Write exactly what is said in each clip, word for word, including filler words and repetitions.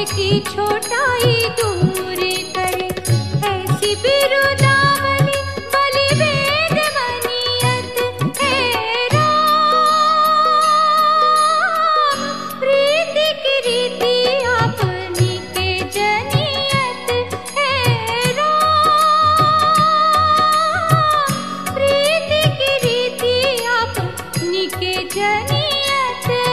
की छोटाई दूर करे, ऐसी बिरुदावली बलि वेद मनियत है राम। प्रीति की रीति अपनी के जनियत है राम। प्रीति की रीति अपनी के जनियत है।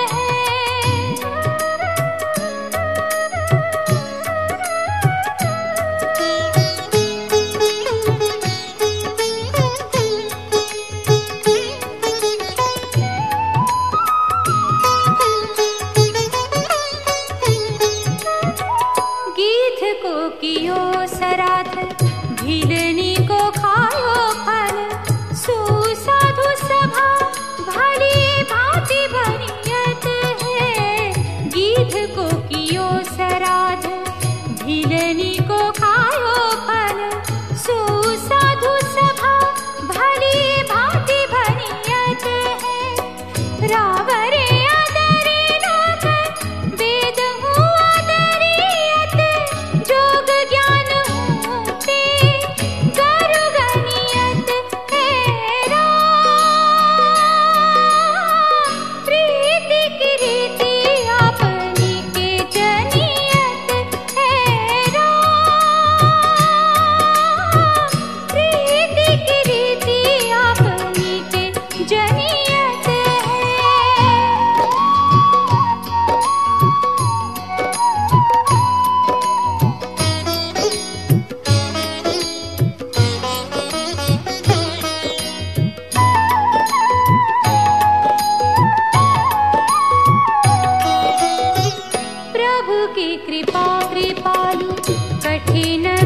गीध को कियो सराध, भिलनी को खायो फल। सुसाधु सभा भली भांति बनियत है। गीध को कियो सराध, भिलनी को खायो फल। सुसाधु सभा भली भांति बनियत है। रावरे आदरे लोक वेद हुआ दरियत। जोग ज्ञान होते गरु गनियत है राम। प्रीति की रीति अपनी के जनियत है राम। प्रीति की रीति अपनी के जनियत है। प्रभु की कृपा कृपालु कठिन